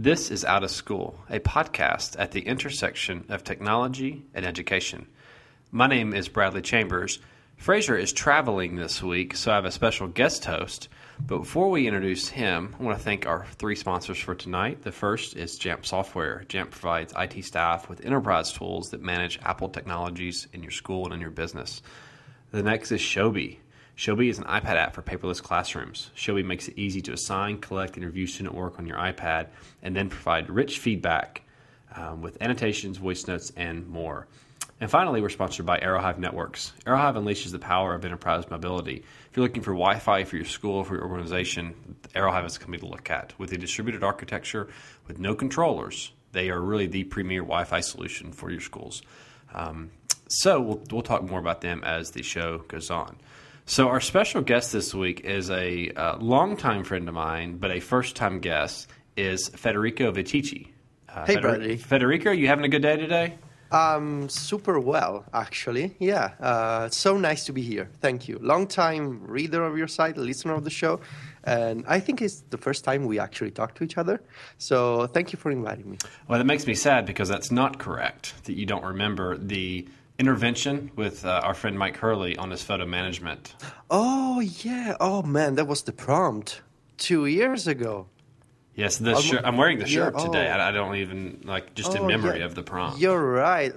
This is Out of School, a podcast at the intersection of technology and education. My name is Bradley Chambers. Fraser is traveling this week, so I have a special guest host. But before we introduce him, I want to thank our three sponsors for tonight. The first is Jamf Software. Jamf provides IT staff with enterprise tools that manage Apple technologies in your school and in your business. The next is Shobi. Shobi is an iPad app for paperless classrooms. Shobi makes it easy to assign, collect, and review student work on your iPad, and then provide rich feedback with annotations, voice notes, and more. And finally, we're sponsored by Aerohive Networks. Aerohive unleashes the power of enterprise mobility. If you're looking for Wi-Fi for your school, for your organization, Aerohive is a company to look at. With a distributed architecture with no controllers, they are really the premier Wi-Fi solution for your schools. So we'll talk more about them as the show goes on. So our special guest this week is a longtime friend of mine, but a first-time guest is Federico Viticci. Hey, Bradley. Federico, you having a good day today? Super well, actually. Yeah, so nice to be here. Thank you. Long-time reader of your site, listener of the show, and I think it's the first time we actually talk to each other. So thank you for inviting me. Well, that makes me sad because that's not correct, that you don't remember the intervention with our friend Mike Hurley on his photo management. Oh, yeah. Oh, man, that was the prompt 2 years ago. Yes, I'm wearing the shirt today. I don't even, just in memory of the prompt. You're right.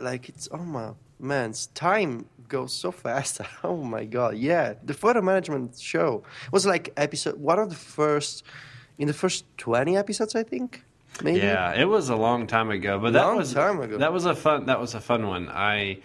Time goes so fast. Oh, my God. Yeah, the photo management show was like one of the first 20 episodes, I think. Maybe. Yeah, it was a long time ago, but that was a fun one. I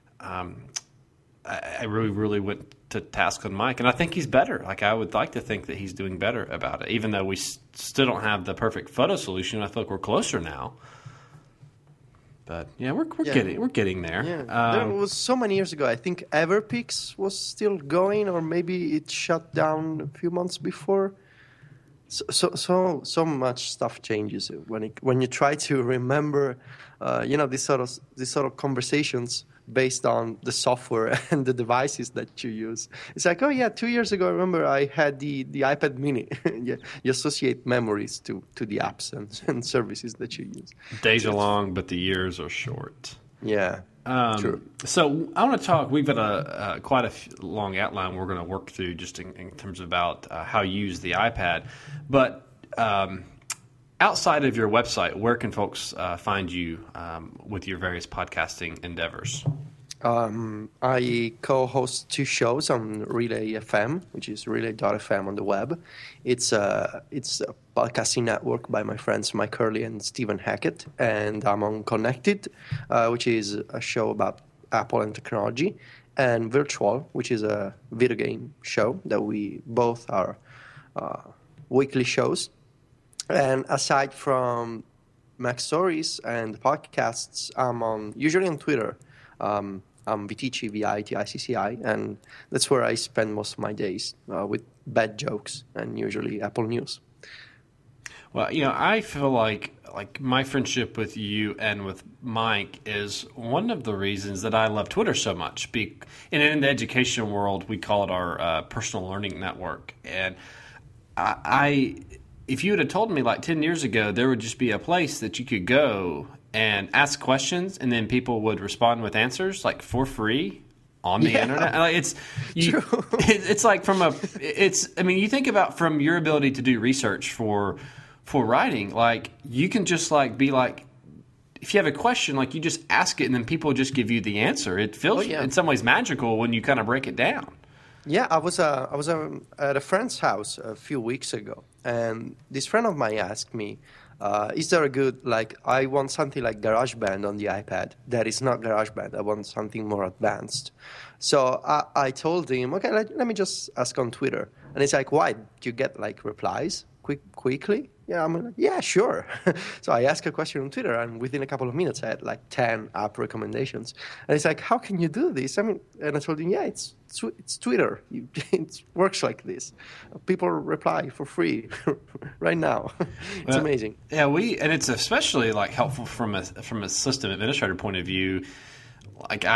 really went to task on Mike, and I think he's better. I would like to think that he's doing better about it, even though we still don't have the perfect photo solution. I feel like we're closer now. But yeah, we're getting there. Yeah. That was so many years ago. I think Everpix was still going, or maybe it shut down a few months before. So much stuff changes when you try to remember, these sort of conversations based on the software and the devices that you use. It's like, oh yeah, 2 years ago, I remember I had the iPad Mini. You associate memories to the apps and services that you use. Days are long, but the years are short. Yeah. True. So I want to talk. We've got quite a long outline we're going to work through just in terms of about how you use the iPad. But outside of your website, where can folks find you with your various podcasting endeavors? I co-host two shows on Relay FM, which is relay.fm on the web. It's a podcasting network by my friends Mike Hurley and Stephen Hackett, and I'm on Connected, which is a show about Apple and technology, and Virtual, which is a video game show that we both are weekly shows. And aside from Mac Stories and podcasts, I'm usually on Twitter. I'm Viticci, Viticci, and that's where I spend most of my days with bad jokes and usually Apple News. Well, I feel like my friendship with you and with Mike is one of the reasons that I love Twitter so much. And in the education world, we call it our personal learning network. And if you would have told me 10 years ago, there would just be a place that you could go and ask questions, and then people would respond with answers for free on the internet. You think about from your ability to do research for writing, you can just if you have a question, you just ask it, and then people just give you the answer. It feels in some ways magical when you kind of break it down. Yeah, I was at a friend's house a few weeks ago, and this friend of mine asked me, is there a good, I want something like GarageBand on the iPad. That is not GarageBand. I want something more advanced. So I told him, okay, let me just ask on Twitter. And he's like, why? Do you get, replies quickly? Yeah, I'm like, yeah, sure. So I asked a question on Twitter, and within a couple of minutes, I had 10 app recommendations. And he's like, how can you do this? And I told him, yeah, it's Twitter. It works like this. People reply for free right now. It's amazing. Yeah, and it's especially helpful from a system administrator point of view.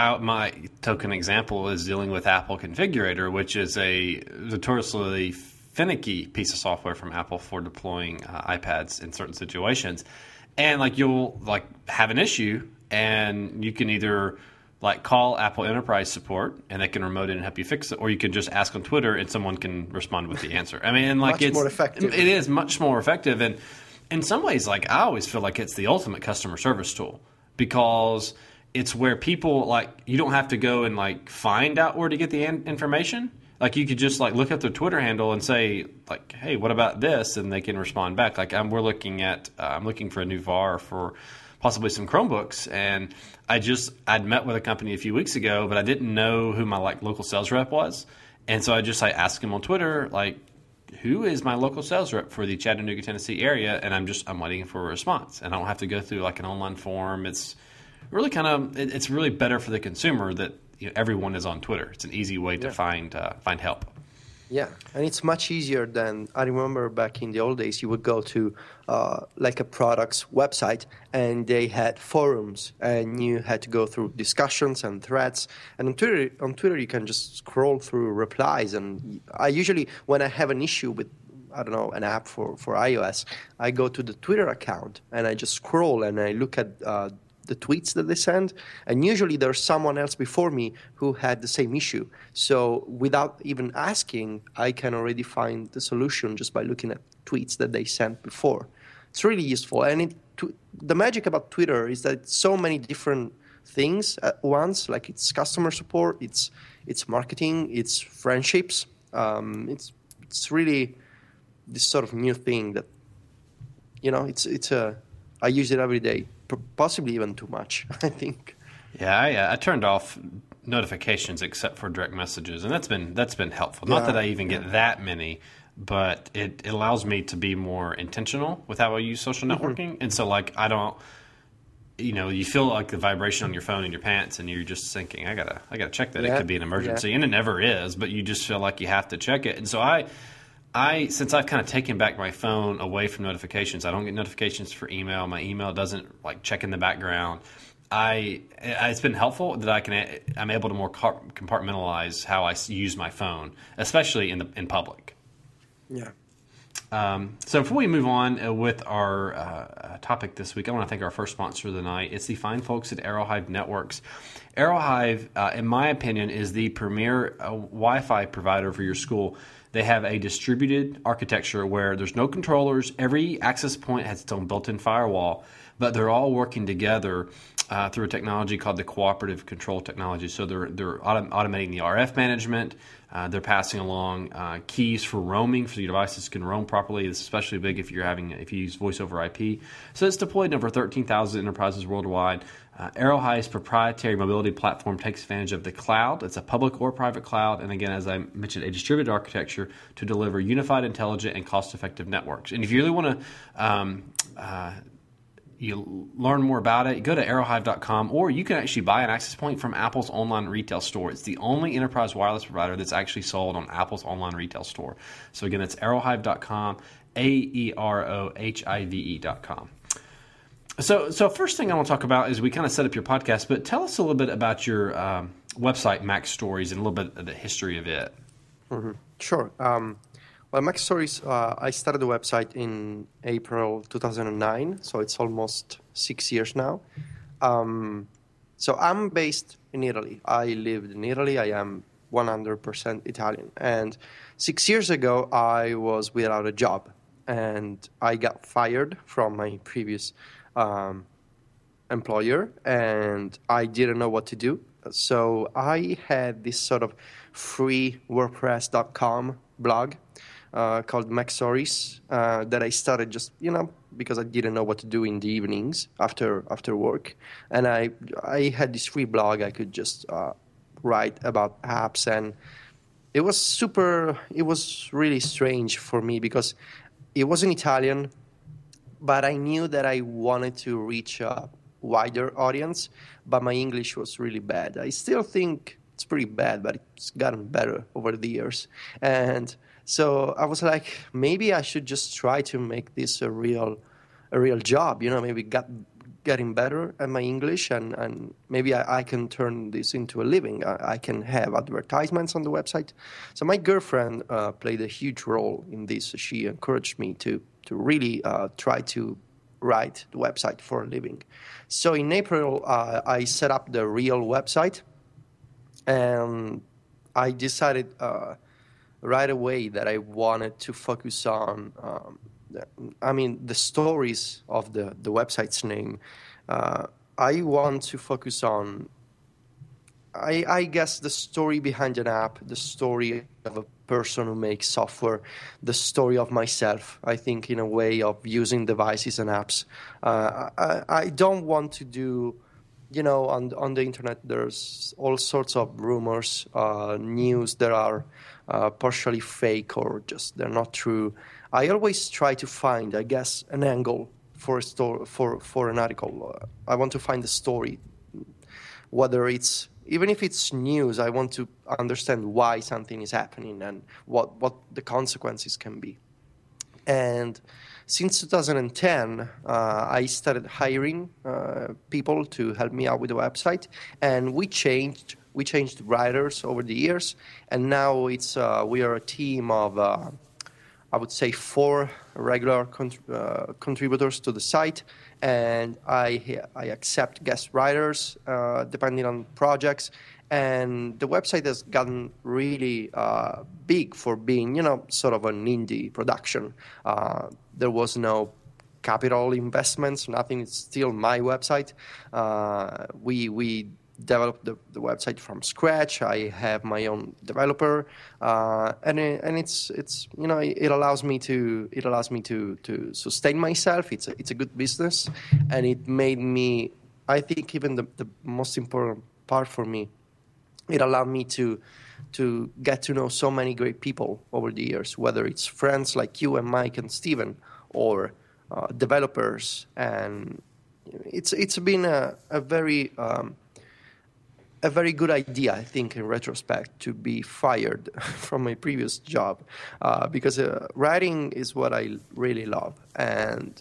My token example is dealing with Apple Configurator, which is a notoriously finicky piece of software from Apple for deploying iPads in certain situations. And like you'll like have an issue, and you can either like call Apple Enterprise Support and they can remote in and help you fix it, or you can just ask on Twitter and someone can respond with the answer. I mean, and like much more effective. It is much more effective, and in some ways, like I always feel like it's the ultimate customer service tool, because it's where people like you don't have to go and like find out where to get the information. Like you could just like look at their Twitter handle and say like, "Hey, what about this?" and they can respond back. Like I'm looking for a new VAR for possibly some Chromebooks, and I'd met with a company a few weeks ago, but I didn't know who my like local sales rep was, and so I just like asked him on Twitter like, who is my local sales rep for the Chattanooga, Tennessee area, and I'm waiting for a response, and I don't have to go through like an online form. It's really it's really better for the consumer that everyone is on Twitter. It's an easy way to find help. Yeah, and it's much easier than I remember back in the old days. You would go to like a product's website, and they had forums, and you had to go through discussions and threads. And on Twitter, you can just scroll through replies. And I usually, when I have an issue with, I don't know, an app for iOS, I go to the Twitter account and I just scroll and I look at the tweets that they send, and usually there's someone else before me who had the same issue. So without even asking, I can already find the solution just by looking at tweets that they sent before. It's really useful. And the magic about Twitter is that it's so many different things at once. Like it's customer support, it's marketing, it's friendships. It's really this sort of new thing that, I use it every day. Possibly even too much, I think. Yeah, I turned off notifications except for direct messages, and that's been helpful. Not that I even get that many, but it allows me to be more intentional with how I use social networking. And so, like, I don't, you feel like the vibration on your phone in your pants, and you're just thinking, I gotta check that. It could be an emergency, and it never is, but you just feel like you have to check it. And so since I've kind of taken back my phone away from notifications, I don't get notifications for email. My email doesn't like check in the background. It's been helpful that I'm able to more compartmentalize how I use my phone, especially in public. Yeah. So before we move on with our topic this week, I want to thank our first sponsor of the night. It's the fine folks at Aerohive Networks. Aerohive, in my opinion, is the premier Wi-Fi provider for your school. They have a distributed architecture where there's no controllers. Every access point has its own built-in firewall, but they're all working together through a technology called the cooperative control technology. So they're automating the RF management. They're passing along keys for roaming, so your devices can roam properly. This is especially big if you use voice over IP. So it's deployed in over 13,000 enterprises worldwide. Aerohive's proprietary mobility platform takes advantage of the cloud. It's a public or private cloud, and again, as I mentioned, a distributed architecture to deliver unified, intelligent, and cost-effective networks. And if you really want to you learn more about it, go to aerohive.com, or you can actually buy an access point from Apple's online retail store. It's the only enterprise wireless provider that's actually sold on Apple's online retail store. So again, it's aerohive.com, aerohive.com. So first thing I want to talk about is we kind of set up your podcast, but tell us a little bit about your website, Mac Stories, and a little bit of the history of it. Mm-hmm. Sure. Well, Mac Stories, I started the website in April 2009, so it's almost 6 years now. So I'm based in Italy. I lived in Italy. I am 100% Italian. And 6 years ago, I was without a job, and I got fired from my previous employer, and I didn't know what to do. So I had this sort of free WordPress.com blog called Mac Stories that I started just, because I didn't know what to do in the evenings after work. And I had this free blog. I could just write about apps, and it was really strange for me because it was in Italian, but I knew that I wanted to reach a wider audience, but my English was really bad. I still think it's pretty bad, but it's gotten better over the years. And so I was like, maybe I should just try to make this a real job, maybe getting better at my English, and maybe I can turn this into a living. I can have advertisements on the website. So my girlfriend played a huge role in this. She encouraged me to really try to write the website for a living. So in April, I set up the real website, and I decided right away that I wanted to focus on the stories of the website's name. I want to focus on, I guess, the story behind an app, the story of a person who makes software, the story of myself, I think, in a way of using devices and apps. I don't want to do, on the internet, there's all sorts of rumors, news that are partially fake or just they're not true. I always try to find, I guess, an angle for a story, for an article. I want to find the story, whether it's, even if it's news, I want to understand why something is happening and what the consequences can be. And since 2010, I started hiring people to help me out with the website, and we changed writers over the years, and now it's we are a team of I would say 4 regular contributors to the site, and I accept guest writers depending on projects. And the website has gotten really big for being, sort of an indie production. There was no capital investments, nothing. It's still my website. We developed the website from scratch. I have my own developer, and it's it allows me to sustain myself. It's a good business, and it made me, I think, even the most important part for me, it allowed me to get to know so many great people over the years, whether it's friends like you and Mike and Steven, or developers. And it's been a very good idea, I think, in retrospect, to be fired from my previous job, because writing is what I really love. And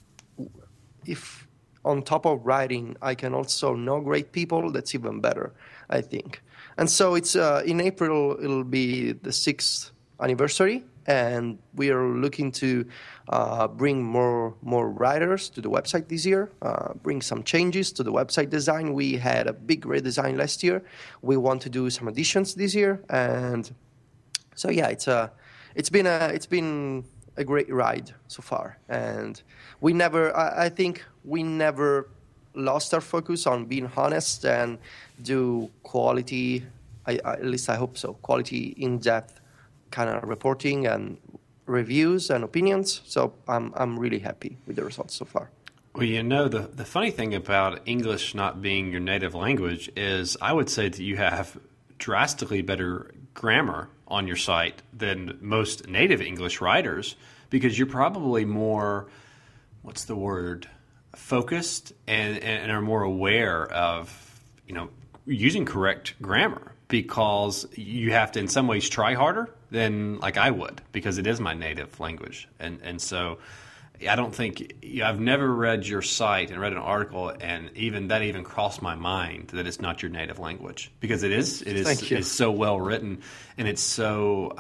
if on top of writing, I can also know great people, that's even better, I think. And so it's in April, it'll be the 6th anniversary, and we are looking to bring more writers to the website this year, bring some changes to the website design. We had a big redesign last year. We want to do some additions this year, and so yeah, it's been a great ride so far. And I think we never lost our focus on being honest and do quality, at least I hope so, quality, in-depth kind of reporting and reviews and opinions. So I'm really happy with the results so far. Well, the funny thing about English not being your native language is I would say that you have drastically better grammar on your site than most native English writers, because you're probably more, what's the word, focused and are more aware of, using correct grammar, because you have to in some ways try harder than like I would, because it is my native language. And so I don't think, I've never read your site and read an article and even crossed my mind that it's not your native language, because it is so well written, and it's so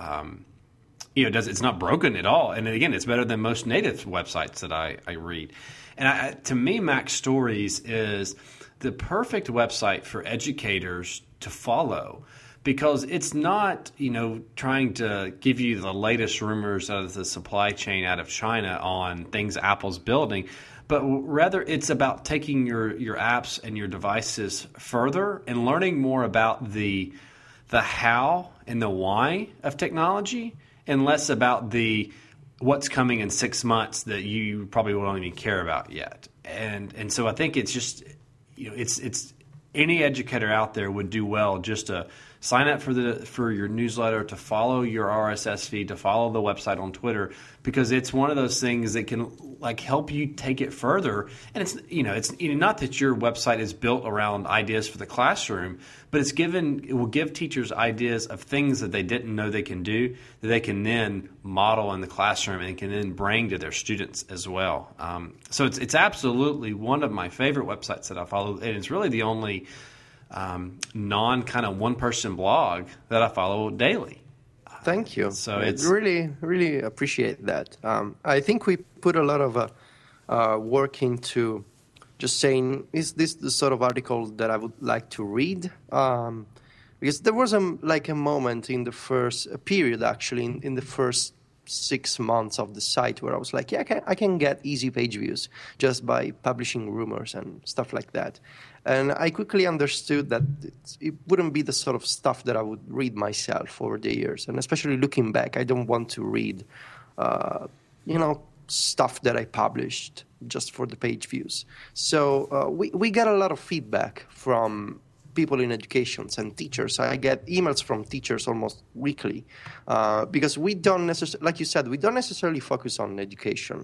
it's not broken at all. And again, it's better than most native websites that I read. And to me, Mac Stories is the perfect website for educators to follow, because it's not, trying to give you the latest rumors out of the supply chain out of China on things Apple's building, but rather it's about taking your apps and your devices further and learning more about the how and the why of technology, and less about the what's coming in 6 months that you probably won't even care about yet. And so I think it's just, it's any educator out there would do well just to sign up for your newsletter, to follow your RSS feed, to follow the website on Twitter, because it's one of those things that can like help you take it further. And it's not that your website is built around ideas for the classroom, but it will give teachers ideas of things that they didn't know they can do, that they can then model in the classroom and can then bring to their students as well. So it's absolutely one of my favorite websites that I follow, and it's really the only non kind of one person blog that I follow daily. Thank you. So I really, really appreciate that. I think we put a lot of work into just saying, is this the sort of article that I would like to read? Because there was a moment in the first period, actually, in the first 6 months of the site where I was like, yeah, I can get easy page views just by publishing rumors and stuff like that. And I quickly understood that it wouldn't be the sort of stuff that I would read myself over the years. And especially looking back, I don't want to read, stuff that I published just for the page views. So we get a lot of feedback from people in education and teachers. I get emails from teachers almost weekly because we don't necessarily, like you said, we don't necessarily focus on education.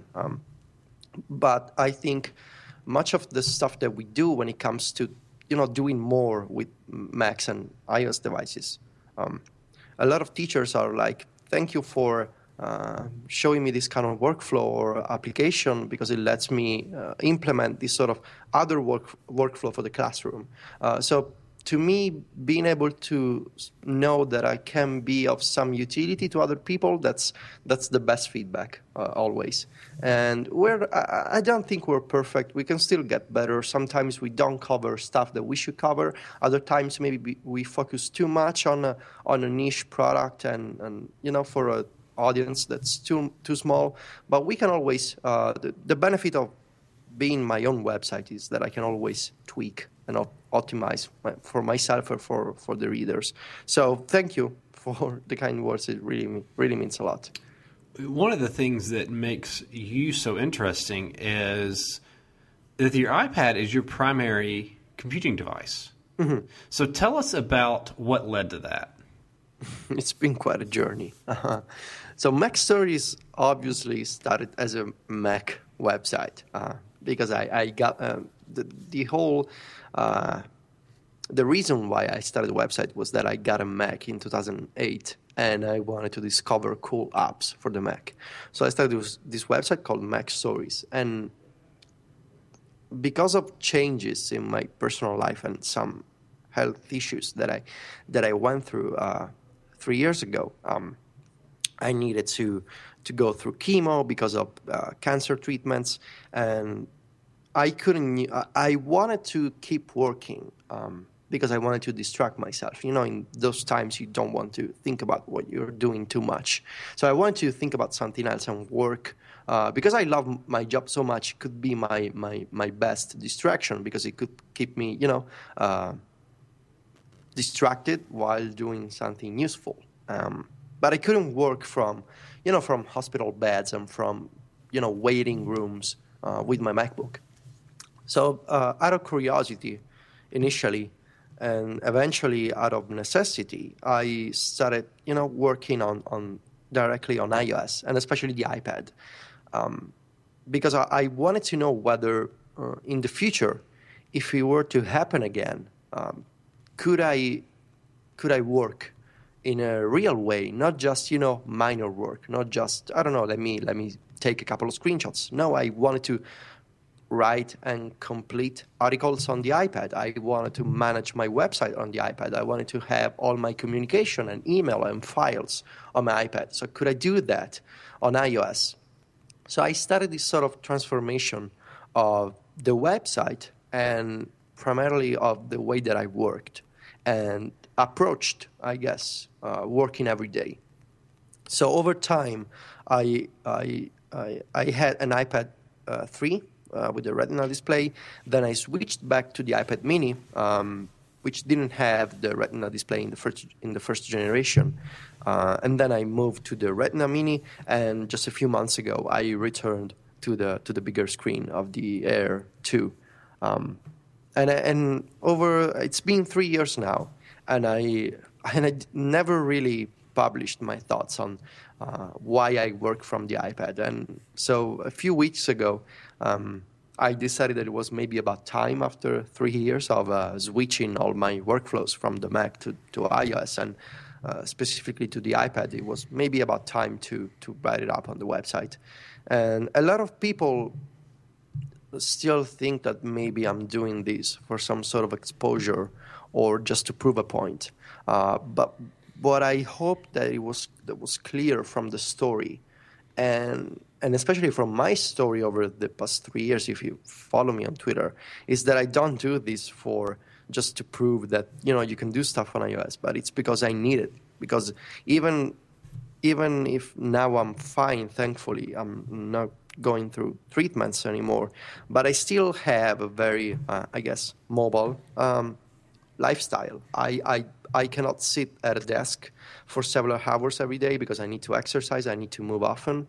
But I think much of the stuff that we do when it comes to, doing more with Macs and iOS devices, a lot of teachers are like, thank you for showing me this kind of workflow or application because it lets me implement this sort of other workflow for the classroom. So to me, being able to know that I can be of some utility to other people, that's the best feedback always. And I don't think we're perfect. We can still get better. Sometimes we don't cover stuff that we should cover. Other times maybe we focus too much on a niche product and for an audience that's too small. But we can always the benefit of being my own website is that I can always tweak and optimize for myself or for the readers. So thank you for the kind words. It really means a lot. One of the things that makes you so interesting is that your iPad is your primary computing device. Mm-hmm. So tell us about what led to that. It's been quite a journey. So Mac Stories obviously started as a Mac website because I got the whole... the reason why I started the website was that I got a Mac in 2008 and I wanted to discover cool apps for the Mac. So I started this website called Mac Stories. And because of changes in my personal life and some health issues that I went through 3 years ago, I needed to go through chemo because of cancer treatments, and I wanted to keep working because I wanted to distract myself. In those times you don't want to think about what you're doing too much. So I wanted to think about something else and work because I love my job so much. It could be my best distraction because it could keep me, distracted while doing something useful. But I couldn't work from hospital beds and from, waiting rooms with my MacBook. So out of curiosity, initially, and eventually out of necessity, I started, working on directly on iOS and especially the iPad, because I wanted to know whether in the future, if it were to happen again, could I work in a real way, not just minor work, not just let me take a couple of screenshots. No, I wanted to write and complete articles on the iPad. I wanted to manage my website on the iPad. I wanted to have all my communication and email and files on my iPad. So could I do that on iOS? So I started this sort of transformation of the website and primarily of the way that I worked and approached, I guess, working every day. So over time, I had an iPad 3 with the Retina display. Then I switched back to the iPad Mini, which didn't have the Retina display in the first generation. And then I moved to the Retina Mini, and just a few months ago, I returned to the bigger screen of the Air 2. And over it's been 3 years now, and and never really published my thoughts on why I work from the iPad. And so a few weeks ago, I decided that it was maybe about time after 3 years of switching all my workflows from the Mac to iOS and specifically to the iPad. It was maybe about time to write it up on the website. And a lot of people still think that maybe I'm doing this for some sort of exposure or just to prove a point. But what I hope that was clear from the story, and especially from my story over the past 3 years, if you follow me on Twitter, is that I don't do this for just to prove that you can do stuff on iOS, but it's because I need it. Because even if now I'm fine, thankfully, I'm not going through treatments anymore, but I still have a very, mobile lifestyle. I cannot sit at a desk for several hours every day because I need to exercise. I need to move often.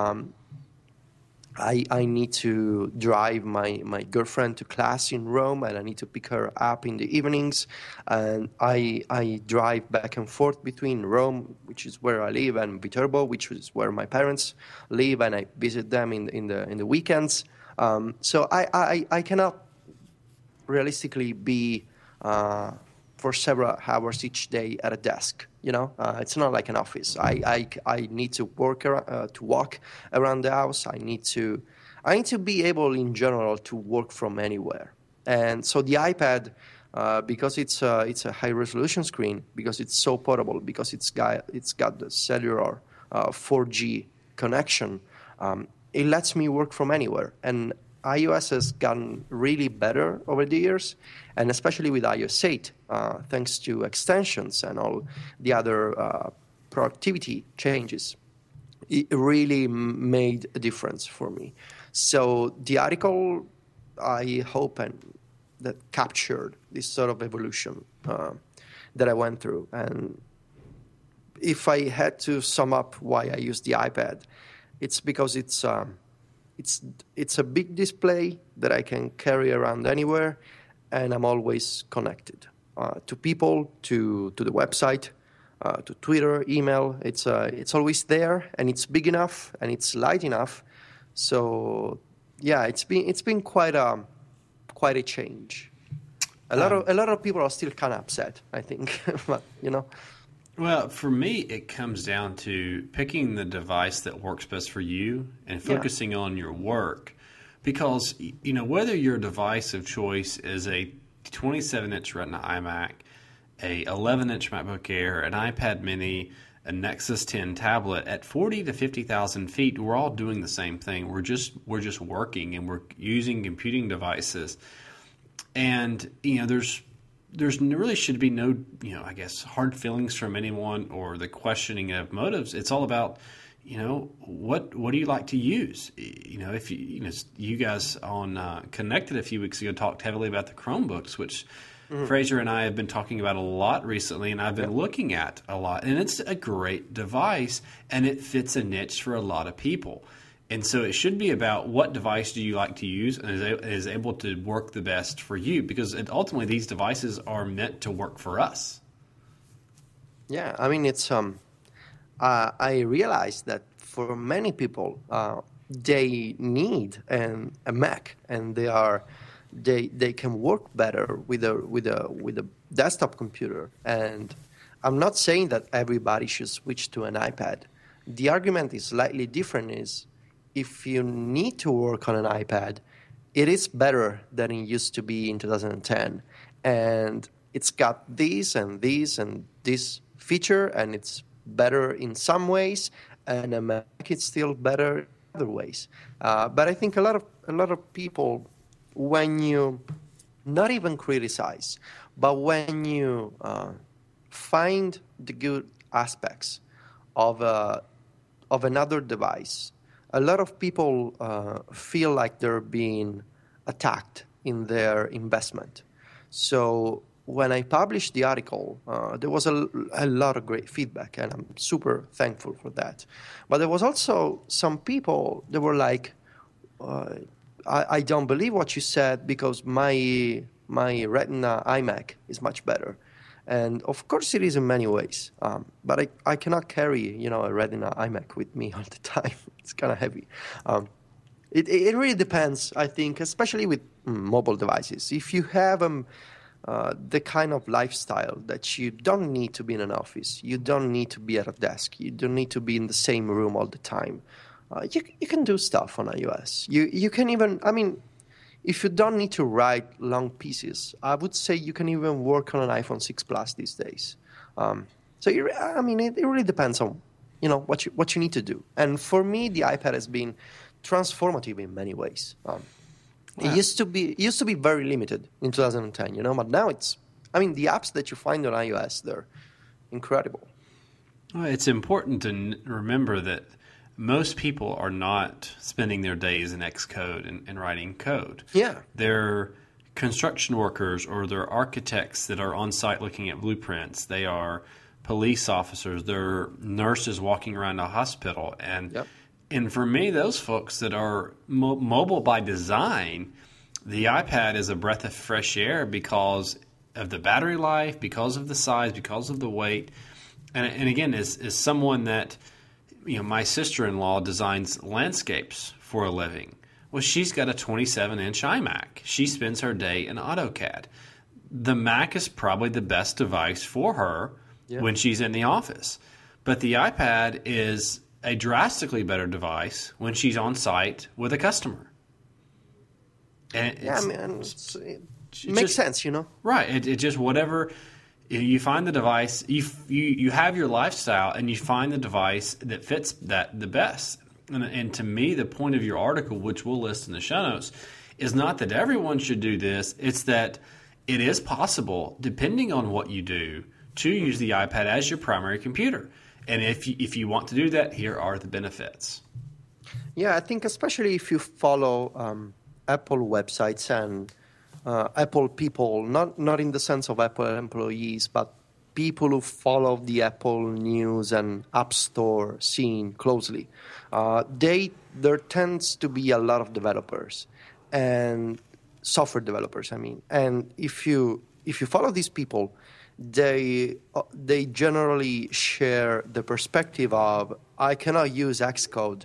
I need to drive my girlfriend to class in Rome, and I need to pick her up in the evenings. And I drive back and forth between Rome, which is where I live, and Viterbo, which is where my parents live, and I visit them in the weekends. So I cannot realistically be for several hours each day at a desk. It's not like an office. I need to walk around the house. I need to be able in general to work from anywhere. And so the iPad, because it's a high resolution screen, because it's so portable, because it's got the cellular 4G connection, it lets me work from anywhere. And iOS has gotten really better over the years, and especially with iOS 8, thanks to extensions and all the other productivity changes, it really made a difference for me. So the article, I hope, that captured this sort of evolution that I went through. And if I had to sum up why I use the iPad, it's because it's a big display that I can carry around anywhere, and I'm always connected to people, to the website, to Twitter, email. It's always there, and it's big enough, and it's light enough. So yeah, it's been quite a change. A lot of people are still kind of upset, I think, but Well, for me, it comes down to picking the device that works best for you and focusing on your work. Because, whether your device of choice is a 27-inch Retina iMac, a 11-inch MacBook Air, an iPad mini, a Nexus 10 tablet, at 40 to 50,000 feet, we're all doing the same thing. We're just working, and we're using computing devices. And, there really should be no, hard feelings from anyone or the questioning of motives. It's all about, what do you like to use? If you guys on Connected a few weeks ago talked heavily about the Chromebooks, which Fraser and I have been talking about a lot recently, and I've been looking at a lot. And it's a great device, and it fits a niche for a lot of people. And so it should be about what device do you like to use and is able to work the best for you, because ultimately these devices are meant to work for us. Yeah, I mean, it's I realize that for many people, they need a Mac, and they can work better with a desktop computer. And I'm not saying that everybody should switch to an iPad. The argument is slightly different. Is if you need to work on an iPad, it is better than it used to be in 2010. And it's got this and this and this feature, and it's better in some ways, and a Mac is still better in other ways. But I think a lot of people, when you not even criticize, but when you find the good aspects of another device, a lot of people feel like they're being attacked in their investment. So when I published the article, there was a lot of great feedback, and I'm super thankful for that. But there was also some people that were like, I don't believe what you said, because my Retina iMac is much better. And of course, it is in many ways. But I cannot carry, a Retina iMac with me all the time. It's kind of heavy. It really depends, I think, especially with mobile devices. If you have the kind of lifestyle that you don't need to be in an office, you don't need to be at a desk, you don't need to be in the same room all the time, you can do stuff on iOS. You can even, if you don't need to write long pieces, I would say you can even work on an iPhone 6 Plus these days. So it really depends on what you need to do. And for me, the iPad has been transformative in many ways. It used to be very limited in 2010, but now the apps that you find on iOS, they're incredible. Well, it's important to remember that most people are not spending their days in Xcode and writing code. Yeah. They're construction workers or they're architects that are on site looking at blueprints. They are police officers. They're nurses walking around a hospital. And for me, those folks that are mobile by design, the iPad is a breath of fresh air because of the battery life, because of the size, because of the weight. And again, as someone that, my sister-in-law designs landscapes for a living. Well, she's got a 27-inch iMac. She spends her day in AutoCAD. The Mac is probably the best device for her when she's in the office. But the iPad is a drastically better device when she's on site with a customer. And it makes sense, Right. It just whatever you find the device, you have your lifestyle, and you find the device that fits that the best. And to me, the point of your article, which we'll list in the show notes, is not that everyone should do this. It's that it is possible, depending on what you do, to use the iPad as your primary computer. And if you want to do that, here are the benefits. Yeah, I think especially if you follow Apple websites and Apple people, not in the sense of Apple employees, but people who follow the Apple news and App Store scene closely. There tends to be a lot of developers and software developers, And if you follow these people, they generally share the perspective of, I cannot use Xcode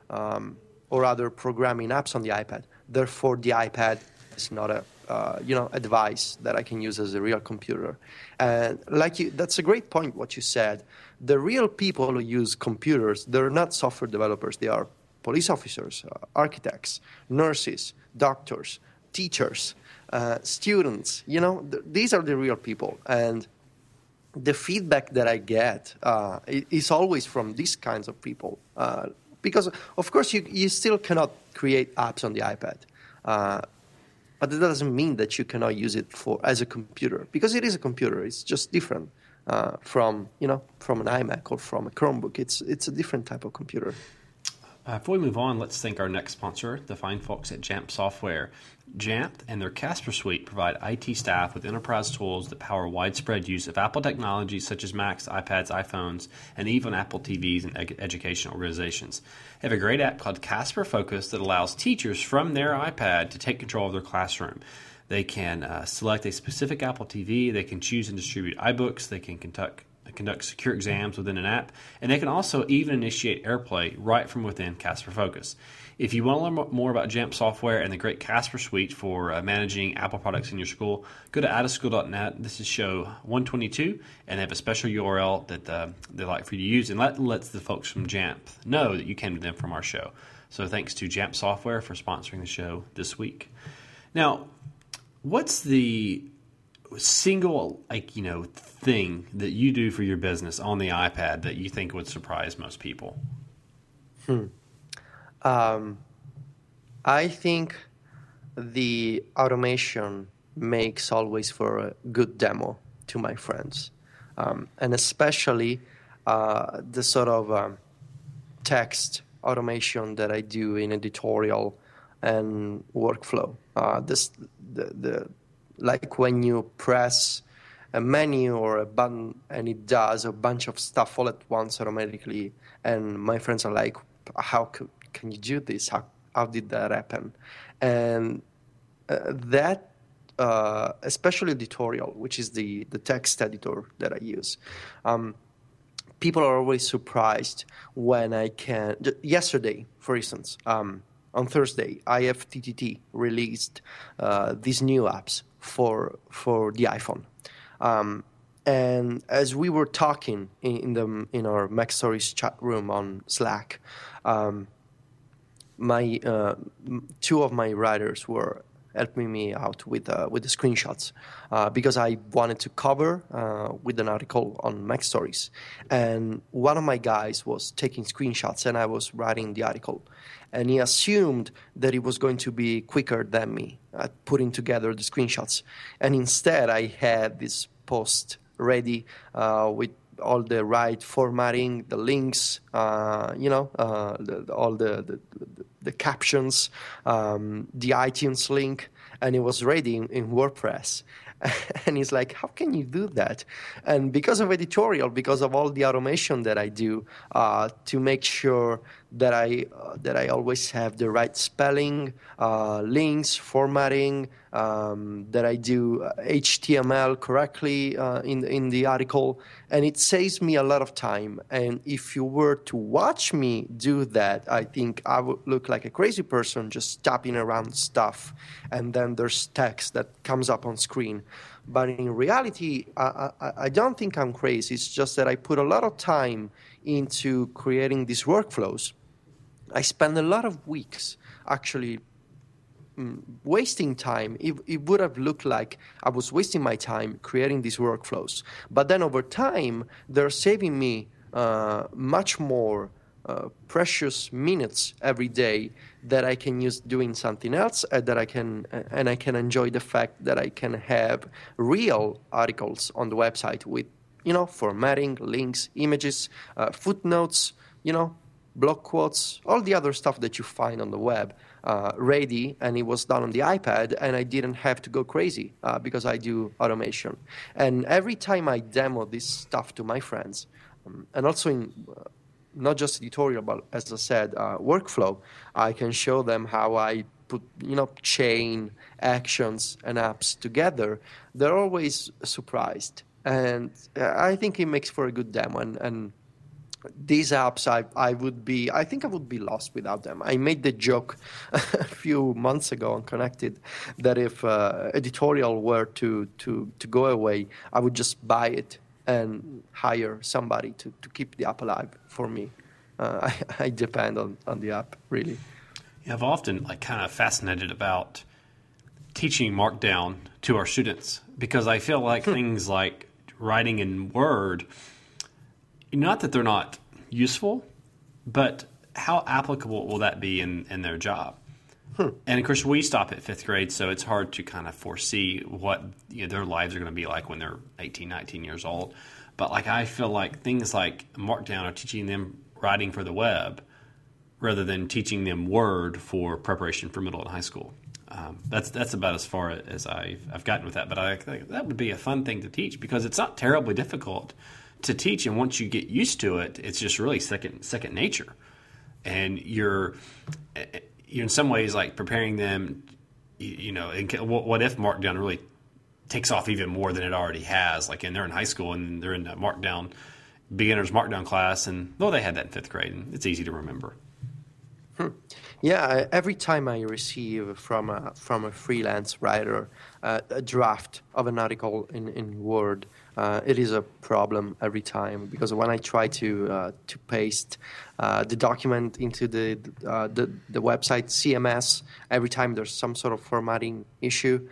or other programming apps on the iPad. Therefore, the iPad is not a device that I can use as a real computer. And that's a great point what you said. The real people who use computers, they're not software developers. They are police officers, architects, nurses, doctors, teachers, students. These are the real people. And the feedback that I get is always from these kinds of people. Because, of course, you still cannot create apps on the iPad. But that doesn't mean that you cannot use it as a computer, because it is a computer. It's just different from an iMac or from a Chromebook. It's a different type of computer. Before we move on, let's thank our next sponsor, the fine folks at Jamf Software. Jamf and their Casper Suite provide IT staff with enterprise tools that power widespread use of Apple technologies such as Macs, iPads, iPhones, and even Apple TVs in education organizations. They have a great app called Casper Focus that allows teachers from their iPad to take control of their classroom. They can select a specific Apple TV, they can choose and distribute iBooks, they can conduct secure exams within an app, and they can also even initiate AirPlay right from within Casper Focus. If you want to learn more about Jamf Software and the great Casper Suite for managing Apple products in your school, go to outofschool.net. This is show 122, and they have a special URL that they'd like for you to use, and that lets the folks from Jamf know that you came to them from our show. So thanks to Jamf Software for sponsoring the show this week. Now, what's the single thing that you do for your business on the iPad that you think would surprise most people? I think the automation makes always for a good demo to my friends, and especially the sort of text automation that I do in editorial and workflow. Like when you press a menu or a button and it does a bunch of stuff all at once automatically, and my friends are like, how can you do this? How did that happen? And that especially editorial, which is the text editor that I use. People are always surprised when I can. Yesterday, for instance, on Thursday, IFTTT released these new apps for the iPhone. And as we were talking in our Mac Stories chat room on Slack, my two of my writers were helping me out with the screenshots because I wanted to cover with an article on Mac Stories, and one of my guys was taking screenshots and I was writing the article, and he assumed that it was going to be quicker than me at putting together the screenshots, and instead I had this post ready with all the right formatting, the links, all the captions, the iTunes link, and it was ready in WordPress. And he's like, how can you do that? And because of editorial, because of all the automation that I do to make sure that I always have the right spelling, links, formatting, that I do HTML correctly in the article, and it saves me a lot of time. And if you were to watch me do that, I think I would look like a crazy person just tapping around stuff, and then there's text that comes up on screen. But in reality, I don't think I'm crazy. It's just that I put a lot of time into creating these workflows. I spend a lot of weeks actually wasting time. It would have looked like I was wasting my time creating these workflows. But then over time, they're saving me much more precious minutes every day that I can use doing something else, that I can enjoy the fact that I can have real articles on the website with, formatting, links, images, footnotes, blog quotes, all the other stuff that you find on the web ready, and it was done on the iPad, and I didn't have to go crazy because I do automation. And every time I demo this stuff to my friends, and also in not just editorial, but as I said, workflow, I can show them how I put, chain actions and apps together. They're always surprised. And I think it makes for a good demo. And these apps, I think I would be lost without them. I made the joke a few months ago on Connected that if editorial were to go away, I would just buy it and hire somebody to keep the app alive for me. I depend on the app, really. Yeah, I've often kind of fascinated about teaching Markdown to our students because I feel like things like writing in Word, not that they're not useful, but how applicable will that be in their job? And of course, we stop at fifth grade, so it's hard to kind of foresee what their lives are going to be like when they're 18, 19 years old. But I feel like things like Markdown are teaching them writing for the web rather than teaching them Word for preparation for middle and high school. That's about as far as I've gotten with that. But I think that would be a fun thing to teach because it's not terribly difficult to teach, and once you get used to it, it's just really second nature. And you're in some ways preparing them, what if Markdown really takes off even more than it already has, and they're in high school and they're in a beginner's Markdown class, and they had that in fifth grade, and it's easy to remember. Yeah, every time I receive from a freelance writer a draft of an article in Word, it is a problem every time because when I try to paste the document into the website CMS, every time there's some sort of formatting issue.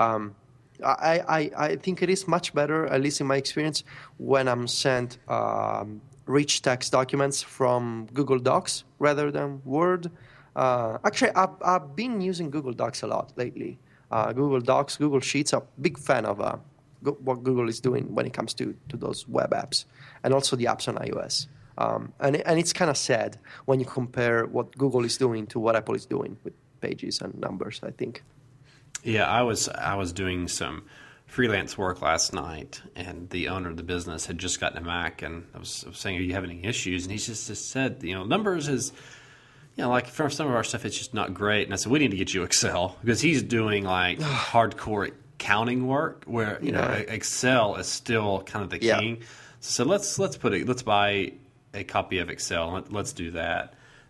I think it is much better, at least in my experience, when I'm sent rich text documents from Google Docs rather than Word. Actually, I've been using Google Docs a lot lately. Google Docs, Google Sheets, I'm a big fan of what Google is doing when it comes to those web apps and also the apps on iOS. And it's kind of sad when you compare what Google is doing to what Apple is doing with Pages and Numbers, I think. Yeah, I was doing some freelance work last night, and the owner of the business had just gotten a Mac, and I was saying, "Are you having any issues?" And he just said, Numbers is, for some of our stuff, it's just not great. And I said, "We need to get you Excel," because he's doing hardcore accounting work where you know Excel is still kind of the king. So let's buy a copy of Excel. Let's do that.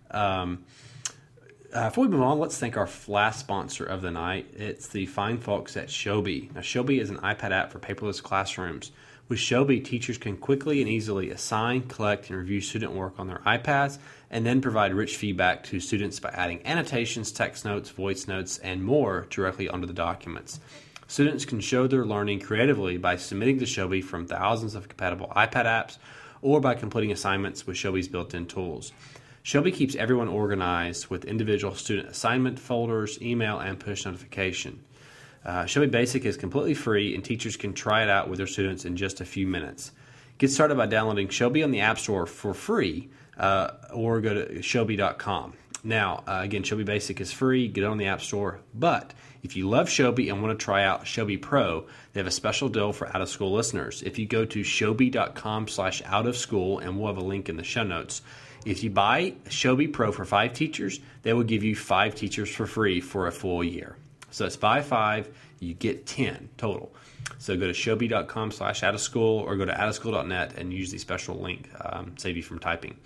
Before we move on, let's thank our last sponsor of the night. It's the fine folks at Shobi. Now, Shobi is an iPad app for paperless classrooms. With Shobi, teachers can quickly and easily assign, collect, and review student work on their iPads, and then provide rich feedback to students by adding annotations, text notes, voice notes, and more directly onto the documents. Students can show their learning creatively by submitting to Shobi from thousands of compatible iPad apps or by completing assignments with Shobi's built-in tools. Shobi keeps everyone organized with individual student assignment folders, email, and push notification. Shobi Basic is completely free, and teachers can try it out with their students in just a few minutes. Get started by downloading Shobi on the App Store for free, or go to Shobi.com. Now, again, Shobi Basic is free. Get it on the App Store. But if you love Shobi and want to try out Shobi Pro, they have a special deal for out-of-school listeners. If you go to Shobi.com/out-of-school, and we'll have a link in the show notes, if you buy Shobi Pro for 5 teachers, they will give you 5 teachers for free for a full year. So it's buy 5, you get 10 total. So go to Shobi.com/out-of-school or go to outofschool.net and use the special link, save you from typing.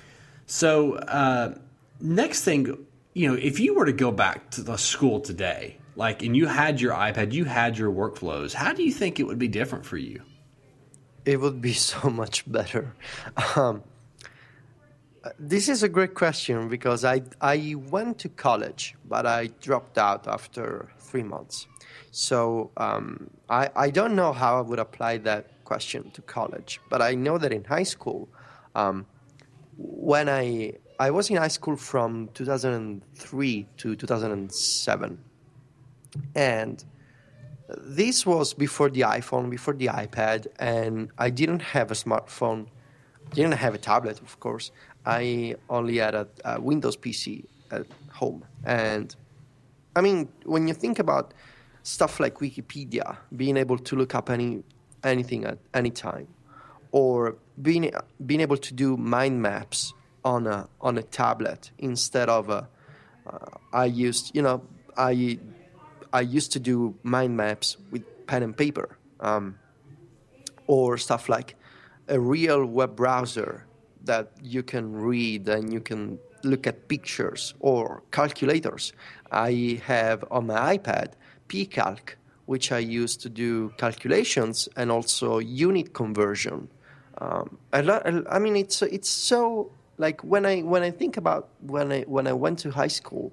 So next thing, if you were to go back to the school today, and you had your iPad, you had your workflows, how do you think it would be different for you? It would be so much better. This is a great question because I went to college, but I dropped out after 3 months. So I don't know how I would apply that question to college, but I know that in high school, when I was in high school from 2003 to 2007, and this was before the iPhone, before the iPad, and I didn't have a smartphone, didn't have a tablet, of course. I only had a Windows PC at home. And I mean, when you think about stuff like Wikipedia, being able to look up anything at any time, or being able to do mind maps on a tablet instead of I used to do mind maps with pen and paper, or stuff like a real web browser that you can read and you can look at pictures, or calculators. I have on my iPad pCalc, which I use to do calculations and also unit conversion. I mean, it's so, like, when I think about when I went to high school,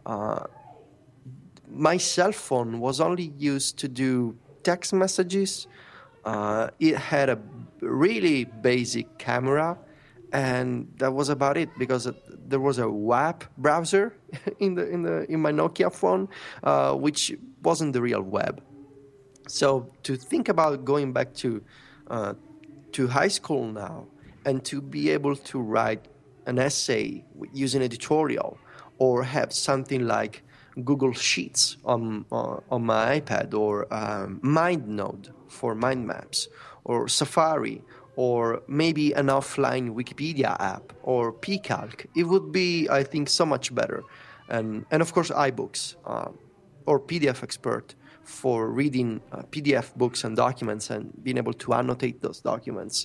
my cell phone was only used to do text messages. It had a really basic camera, and that was about it, because there was a web browser in my Nokia phone, which wasn't the real web. So to think about going back to high school now, and to be able to write an essay using editorial, or have something like Google Sheets on my iPad, or MindNode for mind maps, or Safari, or maybe an offline Wikipedia app, or pCalc, it would be, I think, so much better. And of course, iBooks, or PDF Expert for reading PDF books and documents and being able to annotate those documents.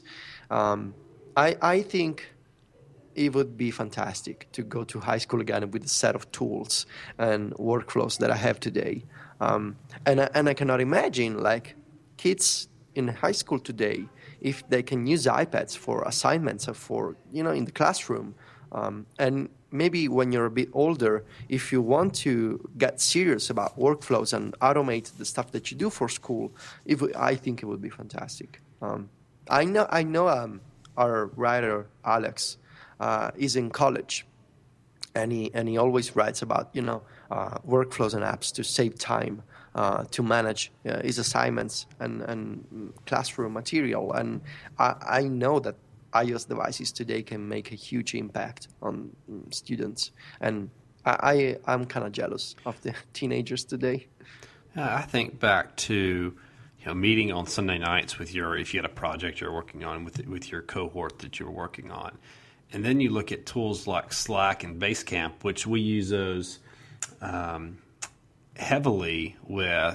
I think it would be fantastic to go to high school again with a set of tools and workflows that I have today. And I cannot imagine, like, kids in high school today, if they can use iPads for assignments or for, in the classroom. And maybe when you're a bit older, if you want to get serious about workflows and automate the stuff that you do for school, I think it would be fantastic. I know our writer, Alex, is in college, and he always writes about workflows and apps to save time, to manage his assignments and classroom material. And I know that iOS devices today can make a huge impact on students, and I'm kind of jealous of the teenagers today. I think back to meeting on Sunday nights if you had a project you're working on with your cohort that you're working on. And then you look at tools like Slack and Basecamp, which we use those heavily with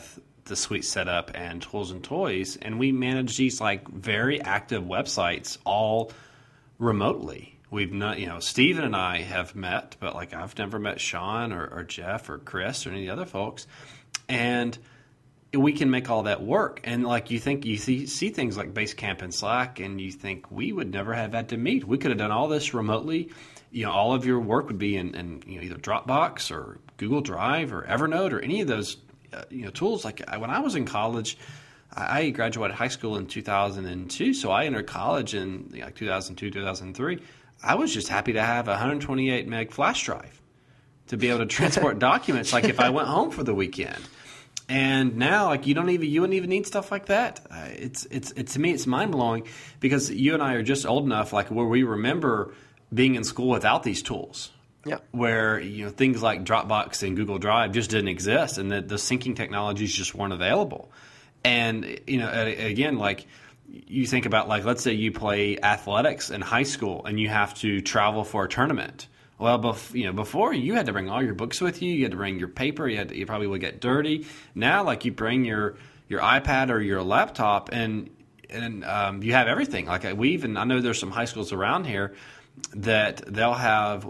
the suite setup and tools and toys, and we manage these like very active websites all remotely. We've not, Steven and I have met, but like I've never met Sean or Jeff or Chris or any of the other folks, and we can make all that work. And like you see things like Basecamp and Slack, and you think we would never have had to meet. We could have done all this remotely. All of your work would be in either Dropbox or Google Drive or Evernote or any of those tools. Like when I was in college, I graduated high school in 2002, so I entered college in 2002, 2003. I was just happy to have a 128 meg flash drive to be able to transport documents. Like if I went home for the weekend. And now, like you wouldn't even need stuff like that. It's to me, it's mind blowing because you and I are just old enough, like where we remember being in school without these tools. Yeah. Where things like Dropbox and Google Drive just didn't exist, and the syncing technologies just weren't available. And again, like you think about, like let's say you play athletics in high school and you have to travel for a tournament. Well, before you had to bring all your books with you. You had to bring your paper. You probably would get dirty. Now, like you bring your iPad or your laptop, and you have everything. Like I know there's some high schools around here that they'll have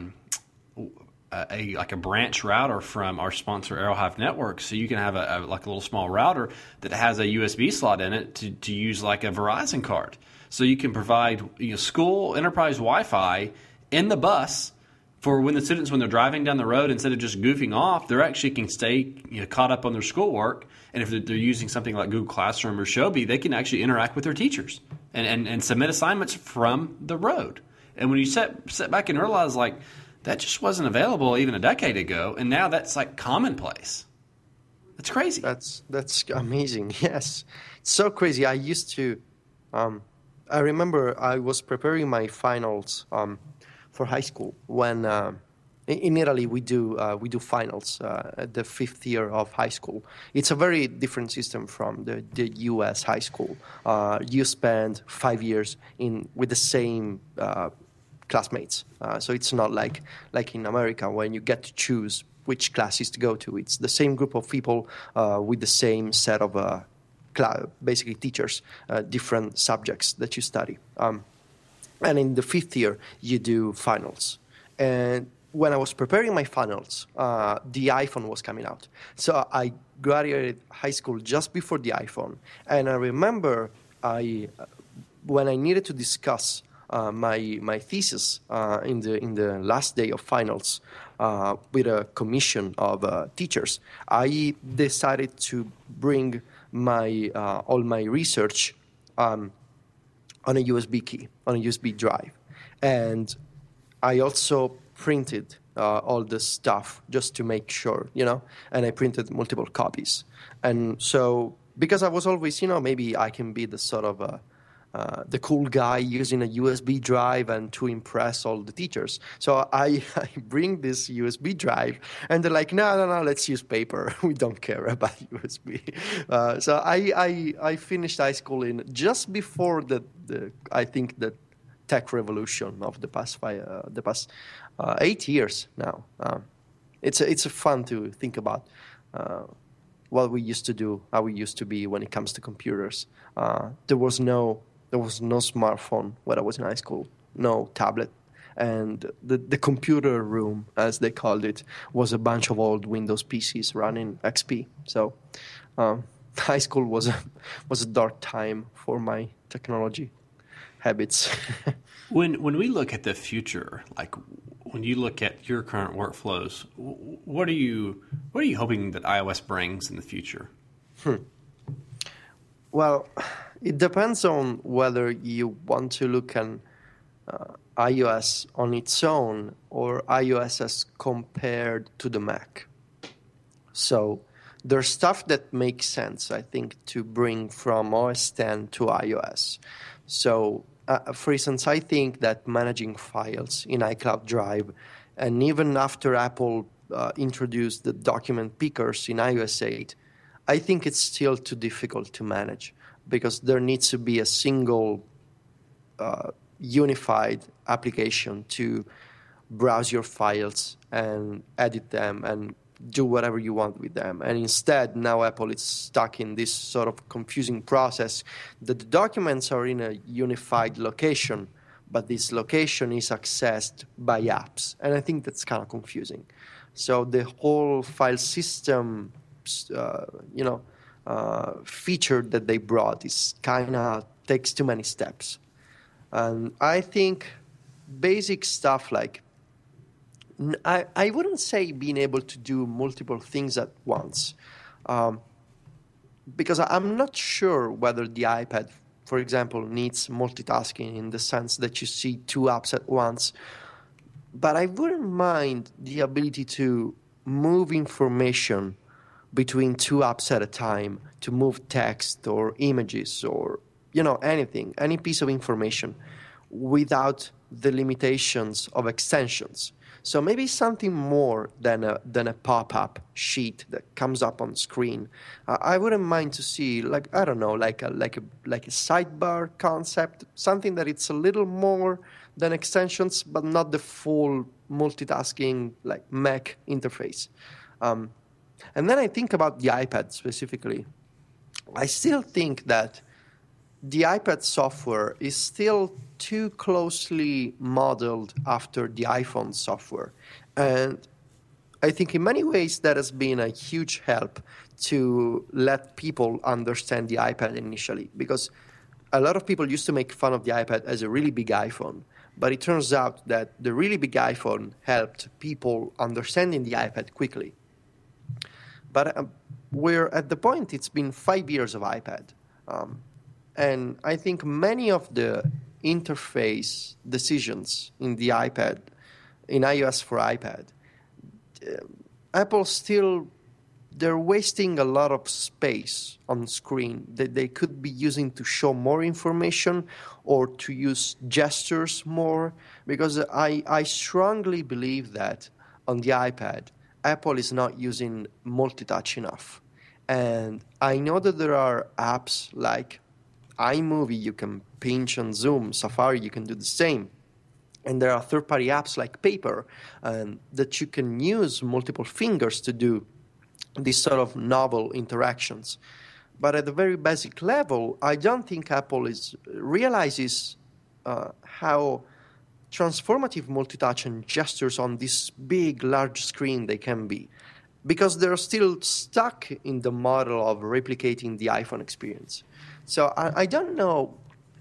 a branch router from our sponsor Arrowhive Network, so you can have a little small router that has a USB slot in it to use like a Verizon card. So you can provide school enterprise Wi-Fi in the bus for when the students, when they're driving down the road, instead of just goofing off, they actually can stay caught up on their schoolwork. And if they're using something like Google Classroom or Shobi, they can actually interact with their teachers and submit assignments from the road. And when you sit back and realize, like, that just wasn't available even a decade ago, and now that's like commonplace. That's crazy. That's amazing. Yes, it's so crazy. I used to. I remember I was preparing my finals for high school when in Italy we do finals at the 5th year of high school. It's a very different system from the U.S. high school. You spend 5 years with the same classmates, so it's not like in America when you get to choose which classes to go to. It's the same group of people with the same set of basically teachers, different subjects that you study. And in the 5th year, you do finals. And when I was preparing my finals, the iPhone was coming out. So I graduated high school just before the iPhone. And I remember when I needed to discuss my thesis in the last day of finals with a commission of teachers, I decided to bring all my research on a USB key, on a USB drive. And I also printed all the stuff just to make sure, and I printed multiple copies. And so because I was always, maybe I can be the sort of the cool guy using a USB drive and to impress all the teachers. So I bring this USB drive, and they're like, no, let's use paper. We don't care about USB. So I finished high school just before I think the tech revolution of the past 8 years now. It's fun to think about what we used to do, how we used to be when it comes to computers. There was no smartphone when I was in high school, no tablet. And the computer room, as they called it, was a bunch of old Windows PCs running XP. So high school was a dark time for my technology habits. When we look at the future, like when you look at your current workflows, what are you hoping that iOS brings in the future? Well, it depends on whether you want to look at iOS on its own or iOS as compared to the Mac. So there's stuff that makes sense, I think, to bring from OS X to iOS. So, for instance, I think that managing files in iCloud Drive, and even after Apple introduced the document pickers in iOS 8, I think it's still too difficult to manage because there needs to be a single unified application to browse your files and edit them and do whatever you want with them. And instead, now Apple is stuck in this sort of confusing process that the documents are in a unified location, but this location is accessed by apps. And I think that's kind of confusing. So the whole file system, feature that they brought is kind of takes too many steps. And I think basic stuff like, I wouldn't say being able to do multiple things at once, because I'm not sure whether the iPad, for example, needs multitasking in the sense that you see two apps at once. But I wouldn't mind the ability to move information between two apps at a time, to move text or images or anything, any piece of information, without the limitations of extensions. So maybe something more than a pop-up sheet that comes up on screen. I wouldn't mind to see, like a sidebar concept, something that it's a little more than extensions, but not the full multitasking like Mac interface. And then I think about the iPad specifically. I still think that the iPad software is still too closely modeled after the iPhone software. And I think in many ways that has been a huge help to let people understand the iPad initially, because a lot of people used to make fun of the iPad as a really big iPhone. But it turns out that the really big iPhone helped people understanding the iPad quickly. But we're at the point, it's been 5 years of iPad. And I think many of the interface decisions in the iPad, in iOS for iPad, Apple still, they're wasting a lot of space on screen that they could be using to show more information or to use gestures more. Because I strongly believe that on the iPad, Apple is not using multitouch enough. And I know that there are apps like iMovie, you can pinch and zoom. Safari, you can do the same. And there are third-party apps like Paper that you can use multiple fingers to do these sort of novel interactions. But at the very basic level, I don't think Apple realizes how transformative multitouch and gestures on this big, large screen they can be, because they're still stuck in the model of replicating the iPhone experience. So I don't know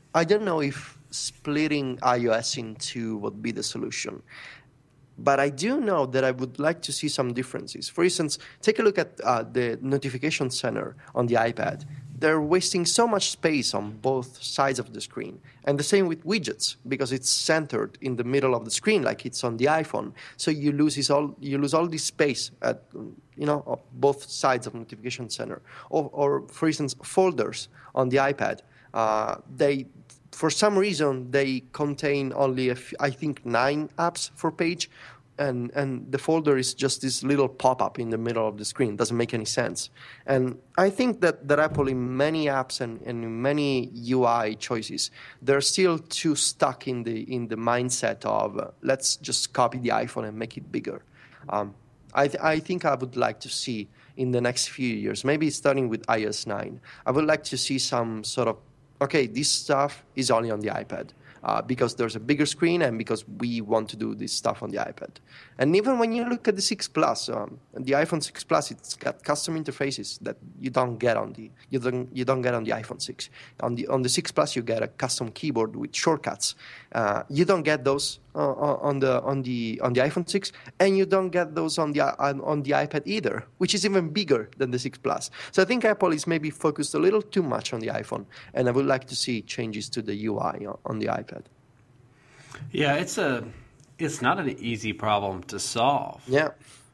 if splitting iOS in two would be the solution. But I do know that I would like to see some differences. For instance, take a look at the notification center on the iPad. They're wasting so much space on both sides of the screen. And the same with widgets, because it's centered in the middle of the screen like it's on the iPhone. So you lose all this space at both sides of notification center. Or for instance, folders on the iPad. For some reason, they contain only, I think, 9 apps per page, and the folder is just this little pop-up in the middle of the screen. It doesn't make any sense. And I think that Apple, in many apps and in many UI choices, they're still too stuck in the mindset of let's just copy the iPhone and make it bigger. I think I would like to see in the next few years, maybe starting with iOS 9, I would like to see some sort of, okay, this stuff is only on the iPad because there's a bigger screen and because we want to do this stuff on the iPad. And even when you look at the 6 Plus, the iPhone 6 Plus, it's got custom interfaces that you don't get on the iPhone 6. On the 6 Plus, you get a custom keyboard with shortcuts. You don't get those on the iPhone 6, and you don't get those on the iPad either, which is even bigger than the 6 Plus. So I think Apple is maybe focused a little too much on the iPhone, and I would like to see changes to the UI on the iPad. Yeah, it's not an easy problem to solve. Yeah.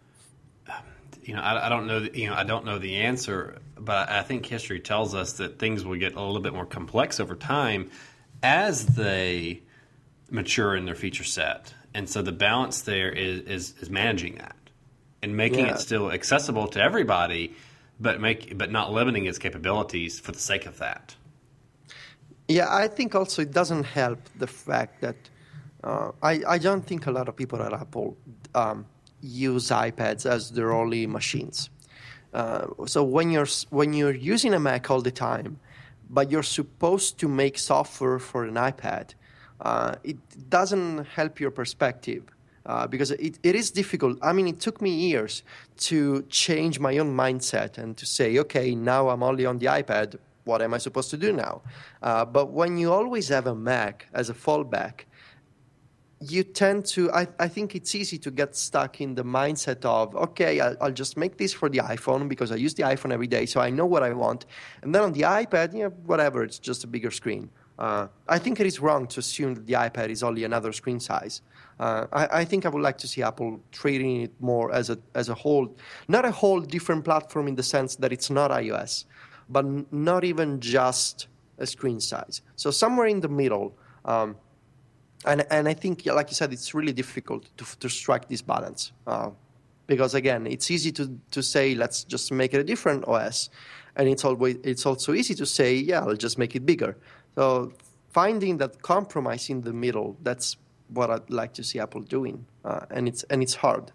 I don't know. I don't know the answer, but I think history tells us that things will get a little bit more complex over time as they mature in their feature set. And so the balance there is managing that and making it still accessible to everybody, but not limiting its capabilities for the sake of that. Yeah, I think also it doesn't help the fact that I don't think a lot of people at Apple use iPads as their only machines. So when you're using a Mac all the time, but you're supposed to make software for an iPad, it doesn't help your perspective. Because it is difficult. I mean, it took me years to change my own mindset and to say, okay, now I'm only on the iPad. What am I supposed to do now? But when you always have a Mac as a fallback, you tend to, I think it's easy to get stuck in the mindset of, okay, I'll just make this for the iPhone because I use the iPhone every day, so I know what I want. And then on the iPad, whatever, it's just a bigger screen. I think it is wrong to assume that the iPad is only another screen size. I think I would like to see Apple treating it more as a whole, not a whole different platform in the sense that it's not iOS, but not even just a screen size. So somewhere in the middle. And I think, like you said, it's really difficult to strike this balance. Because again, it's easy to say, let's just make it a different OS. And it's also easy to say, yeah, I'll just make it bigger. So finding that compromise in the middle, that's what I'd like to see Apple doing, and it's hard.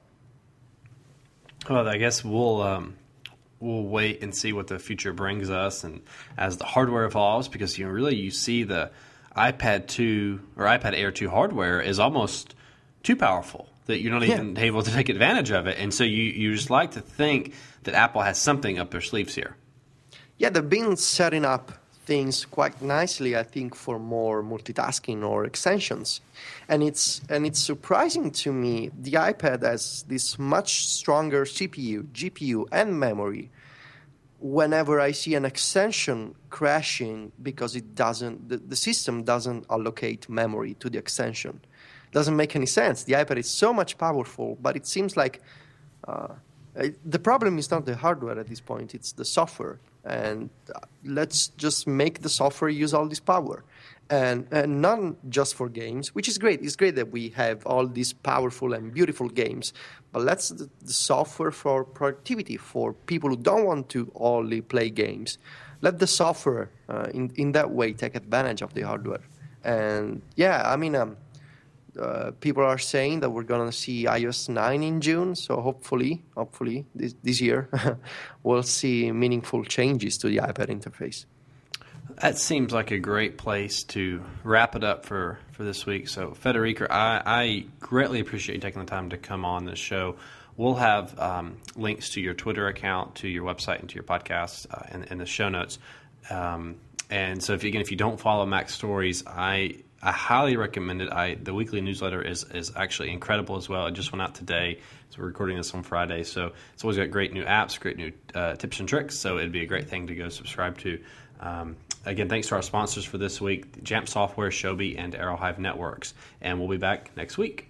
Well, I guess we'll wait and see what the future brings us, and as the hardware evolves, because you see the iPad 2 or iPad Air 2 hardware is almost too powerful that you're not even able to take advantage of it, and so you just like to think that Apple has something up their sleeves here. Yeah, they've been setting up things quite nicely, I think, for more multitasking or extensions. And it's surprising to me, the iPad has this much stronger CPU, GPU, and memory. Whenever I see an extension crashing because the system doesn't allocate memory to the extension. Doesn't make any sense. The iPad is so much powerful, but it seems like the problem is not the hardware at this point, it's the software. And let's just make the software use all this power. And not just for games, which is great. It's great that we have all these powerful and beautiful games. But let's the software for productivity, for people who don't want to only play games. Let the software, in that way, take advantage of the hardware. And yeah, I mean, people are saying that we're going to see iOS 9 in June, so hopefully this year we'll see meaningful changes to the iPad interface. That seems like a great place to wrap it up for this week. So, Federico, I greatly appreciate you taking the time to come on this show. We'll have links to your Twitter account, to your website, and to your podcast in the show notes. And so, if you don't follow Mac Stories, I highly recommend it. The weekly newsletter is actually incredible as well. It just went out today, so we're recording this on Friday. So it's always got great new apps, great new tips and tricks. So it'd be a great thing to go subscribe to. Again, thanks to our sponsors for this week, Jamf Software, Shobi, and Arrowhive Networks. And we'll be back next week.